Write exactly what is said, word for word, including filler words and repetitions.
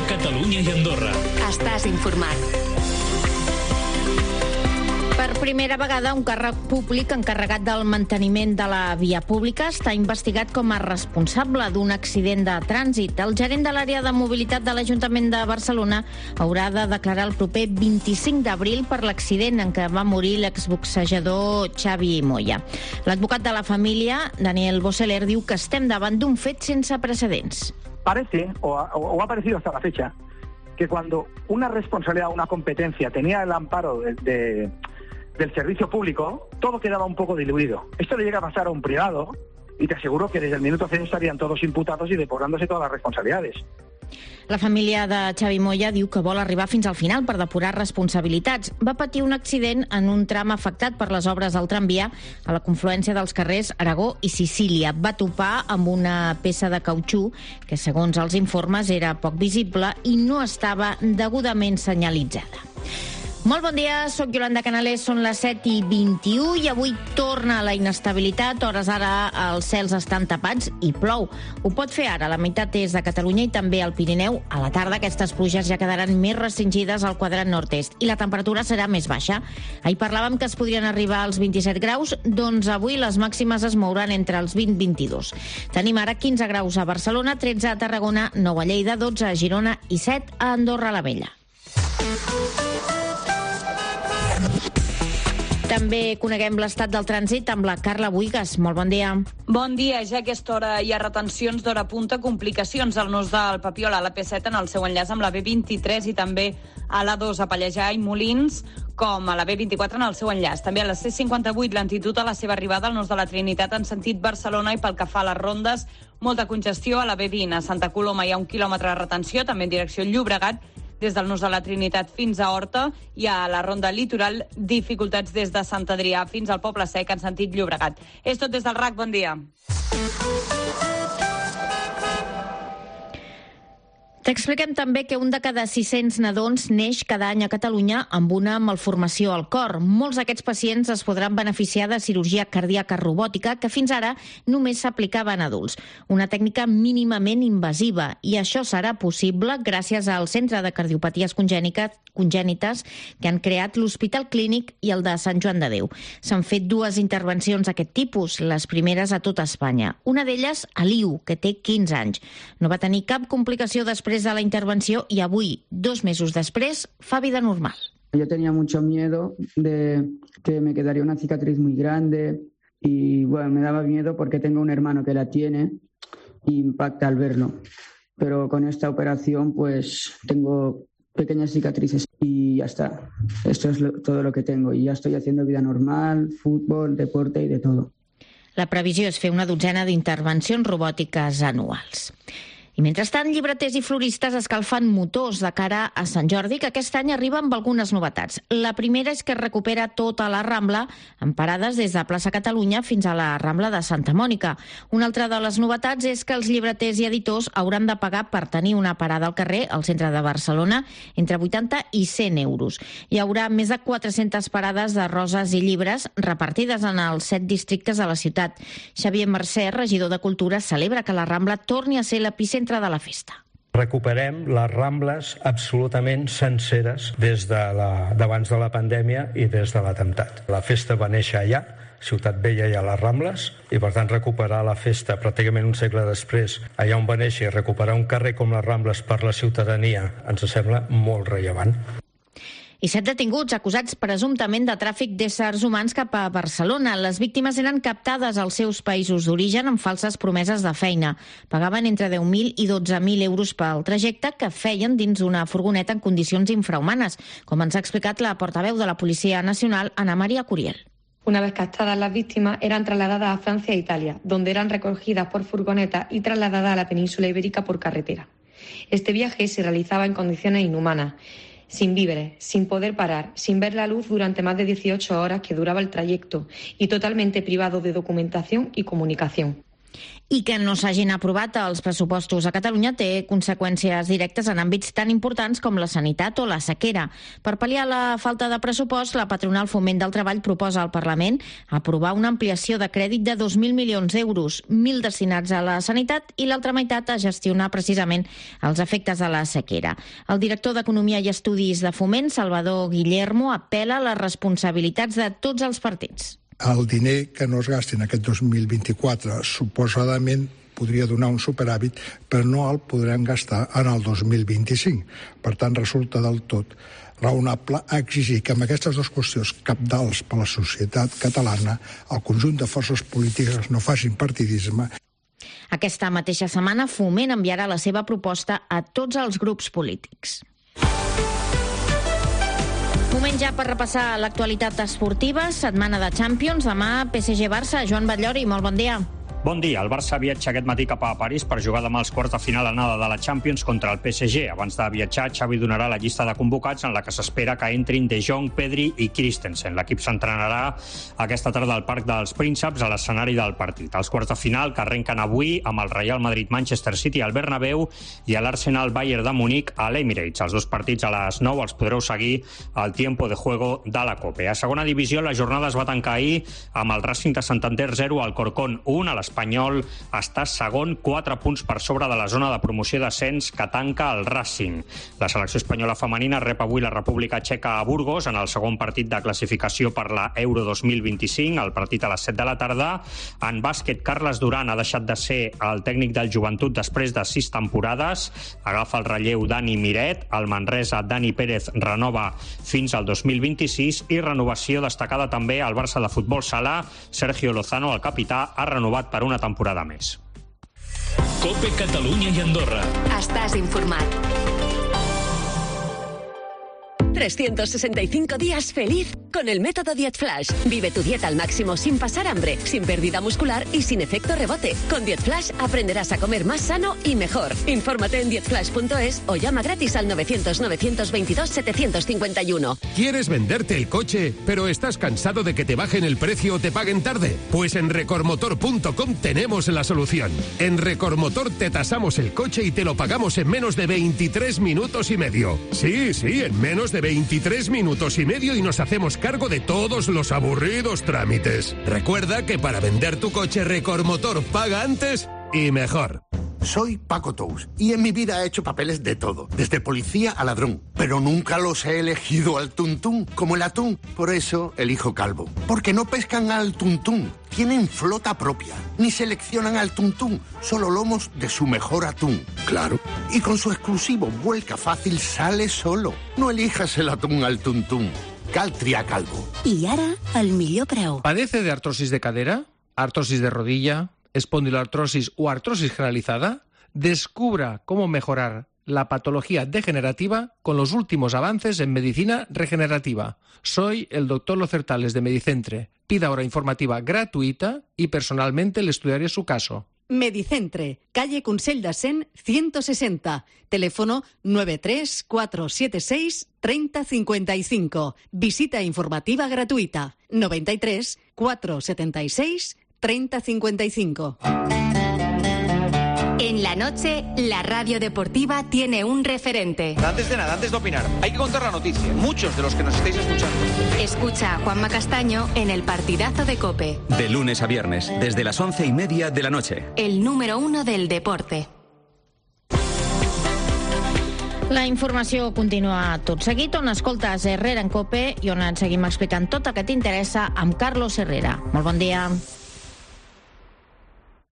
Catalunya i Andorra. Estàs informat. Per primera vegada, un càrrec públic encarregat del manteniment de la via pública està investigat com a responsable d'un accident de trànsit. El gerent de l'àrea de mobilitat de l'Ajuntament de Barcelona haurà de declarar el proper vint-i-cinc d'abril per l'accident en què va morir l'exboxejador Xavi Moya. L'advocat de la família, Daniel Boseler, diu que estem davant d'un fet sense precedents. Parece, o ha, o ha parecido hasta la fecha, que cuando una responsabilidad o una competencia tenía el amparo de, de, del servicio público, todo quedaba un poco diluido. Esto le llega a pasar a un privado y te aseguro que desde el minuto cero estarían todos imputados y depurándose todas las responsabilidades. La família de Xavi Moya diu que vol arribar fins al final per depurar responsabilitats. Va patir un accident en un tram afectat per les obres del tramvia a la confluència dels carrers Aragó i Sicília. Va topar amb una peça de cautxú que, segons els informes, era poc visible i no estava degudament senyalitzada. Molt bon dia, soc Yolanda Canales, són les set i vint-i-u i avui torna la inestabilitat. Hores ara els cels estan tapats i plou. Ho pot fer ara, la meitat és de Catalunya i també al Pirineu. A la tarda aquestes pluges ja quedaran més restringides al quadrant nord-est i la temperatura serà més baixa. Ahir parlàvem que es podrien arribar als vint-i-set graus, doncs avui les màximes es mouran entre els vint i vint-i-dos. Tenim ara quinze graus a Barcelona, tretze a Tarragona, nou a Lleida, dotze a Girona i set a Andorra la Vella. També coneguem l'estat del trànsit amb la Carla Buigas. Molt bon dia. Bon dia. Ja a aquesta hora hi ha retencions d'hora punta, complicacions al nus del Papiol a la P set en el seu enllaç amb la B vint-i-tres i també a l'A dos a Pallejà i Molins, com a la B vint-i-quatre en el seu enllaç. També a la C cinquanta-vuit lentitud a la seva arribada al nus de la Trinitat en sentit Barcelona i pel que fa a les rondes, molta congestió a la B vint. A Santa Coloma hi ha un quilòmetre de retenció, també en direcció Llobregat, des del nus de la Trinitat fins a Horta, i a la ronda litoral dificultats des de Sant Adrià fins al Poble Sec en sentit Llobregat. És tot des del R A C, bon dia. T'expliquem també que un de cada sis-cents nadons neix cada any a Catalunya amb una malformació al cor. Molts d'aquests pacients es podran beneficiar de cirurgia cardíaca robòtica que fins ara només s'aplicava en adults. Una tècnica mínimament invasiva, i això serà possible gràcies al Centre de Cardiopaties Congènites que han creat l'Hospital Clínic i el de Sant Joan de Déu. S'han fet dues intervencions d'aquest tipus, les primeres a tot Espanya. Una d'elles a l'Iu, que té quinze anys. No va tenir cap complicació després de la intervenció i avui, dos mesos després, fa vida normal. Yo tenía mucho miedo de que me quedaría una cicatriz muy grande y bueno, me daba miedo porque tengo un hermano que la tiene y impacta al verlo. Pero con esta operación pues tengo pequeñas cicatrices y ya está. Esto es lo, todo lo que tengo y ya estoy haciendo vida normal, fútbol, deporte y de todo. La previsió és fer una dotzena d'intervencions robòtiques anuals. I mentrestant, llibreters i floristes escalfant motors de cara a Sant Jordi, que aquest any arriba amb algunes novetats. La primera és que es recupera tota la Rambla, amb parades des de Plaça Catalunya fins a la Rambla de Santa Mònica. Una altra de les novetats és que els llibreters i editors hauran de pagar per tenir una parada al carrer, al centre de Barcelona, entre vuitanta i cent euros. Hi haurà més de quatre-centes parades de roses i llibres repartides en els set districtes de la ciutat. Xavier Mercè, regidor de Cultura, celebra que la Rambla torni a ser l'epicentre de la festa. Recuperem les Rambles absolutament senceres des de la, d'abans de la pandèmia i des de l'atemptat. La festa va néixer allà, Ciutat Vella i a les Rambles, i per tant recuperar la festa pràcticament un segle després, allà on va néixer, i recuperar un carrer com les Rambles per la ciutadania ens sembla molt rellevant. I set detinguts acusats presumptament de tràfic d'éssers humans cap a Barcelona. Les víctimes eren captades als seus països d'origen amb falses promeses de feina. Pagaven entre deu mil i dotze mil euros pel trajecte que feien dins una furgoneta en condicions infrahumanes, com ens ha explicat la portaveu de la Policia Nacional, Ana María Curiel. Una vez captadas las víctimas, eran trasladadas a Francia e Italia, donde eran recogidas por furgoneta y trasladadas a la península ibérica por carretera. Este viaje se realizaba en condiciones inhumanas, sin víveres, sin poder parar, sin ver la luz durante más de dieciocho horas que duraba el trayecto y totalmente privado de documentación y comunicación. I que no s'hagin aprovat els pressupostos a Catalunya té conseqüències directes en àmbits tan importants com la sanitat o la sequera. Per pal·liar la falta de pressupost, la patronal Foment del Treball proposa al Parlament aprovar una ampliació de crèdit de dos mil milions d'euros, mil destinats a la sanitat i l'altra meitat a gestionar precisament els efectes de la sequera. El director d'Economia i Estudis de Foment, Salvador Guillermo, apel·la a les responsabilitats de tots els partits. El diner que no es gasti en aquest dos mil vint-i-quatre suposadament podria donar un superàvit, però no el podrem gastar en el dos mil vint-i-cinc. Per tant, resulta del tot raonable exigir que amb aquestes dues qüestions cabdals per a la societat catalana el conjunt de forces polítiques no facin partidisme. Aquesta mateixa setmana, Foment enviarà la seva proposta a tots els grups polítics. Moment ja per repassar l'actualitat esportiva. Setmana de Champions. Demà P S G-Barça. Joan Batllori, molt bon dia. Bon dia. El Barça viatja aquest matí cap a París per jugar demà als quarts de final anada de la Champions contra el P S G. Abans de viatjar, Xavi donarà la llista de convocats en la que s'espera que entrin De Jong, Pedri i Christensen. L'equip s'entrenarà aquesta tarda al Parc dels Prínceps, a l'escenari del partit. Els quarts de final que arrenquen avui amb el Real Madrid-Manchester City al Bernabéu i l'Arsenal-Bayern de Munic a l'Emirates. Els dos partits a les nou els podreu seguir al tiempo de juego de la Copa. A segona divisió, la jornada es va tancar ahir amb el Racing de Santander zero, Alcorcón un, a les Espanyol està segon, quatre punts per sobre de la zona de promoció d'ascens que tanca el Racing. La selecció espanyola femenina rep avui la República Txeca a Burgos en el segon partit de classificació per la Euro dos mil vint-i-cinc, el partit a les set de la tarda. En bàsquet, Carles Duran ha deixat de ser el tècnic del Joventut després de sis temporades. Agafa el relleu Dani Miret, el Manresa Dani Pérez renova fins al dos mil vint-i-sis i renovació destacada també al Barça de futbol sala. Sergio Lozano, el capità, ha renovat per una temporada més. COPE Catalunya i Andorra. Estàs informat. trescientos sesenta y cinco días feliz con el método Diet Flash. Vive tu dieta al máximo sin pasar hambre, sin pérdida muscular y sin efecto rebote. Con Diet Flash aprenderás a comer más sano y mejor. Infórmate en diet flash punto es o llama gratis al novecientos, novecientos veintidós, setecientos cincuenta y uno. ¿Quieres venderte el coche, pero estás cansado de que te bajen el precio o te paguen tarde? Pues en recormotor punto com tenemos la solución. En Recormotor te tasamos el coche y te lo pagamos en menos de veintitrés minutos y medio. Sí, sí, en menos de veintitrés minutos y medio y nos hacemos cargo de todos los aburridos trámites. Recuerda que para vender tu coche Recormotor paga antes y mejor. Soy Paco Tous y en mi vida he hecho papeles de todo, desde policía a ladrón, pero nunca los he elegido al tuntún, como el atún. Por eso elijo Calvo, porque no pescan al tuntún, tienen flota propia, ni seleccionan al tuntún, solo lomos de su mejor atún. Claro. Y con su exclusivo Vuelca Fácil sale solo. No elijas el atún al tuntún. Caltria Calvo. I ara, el millor preu. ¿Padece de artrosis de cadera? ¿Artrosis de rodilla? ¿Espondiloartrosis o artrosis generalizada? Descubra cómo mejorar la patología degenerativa con los últimos avances en medicina regenerativa. Soy el doctor Locertales de Medicentre. Pida hora informativa gratuita y personalmente le estudiaré su caso. Medicentre, calle Consell de Cent, ciento sesenta, teléfono nueve tres cuatro siete seis treinta cincuenta y cinco. Visita informativa gratuita noventa y tres cuatro setenta y seis treinta cincuenta y cinco. En la noche, la radio deportiva tiene un referente. Antes de nada, antes de opinar, hay que contar la noticia. Muchos de los que nos estáis escuchando. Escucha a Juanma Castaño en el partidazo de COPE. De lunes a viernes, desde las once y media de la noche. El número uno del deporte. La informació continua tot seguit, on escoltes Herrera en COPE i on et seguim explicant tot el que t'interessa amb Carlos Herrera. Molt bon dia.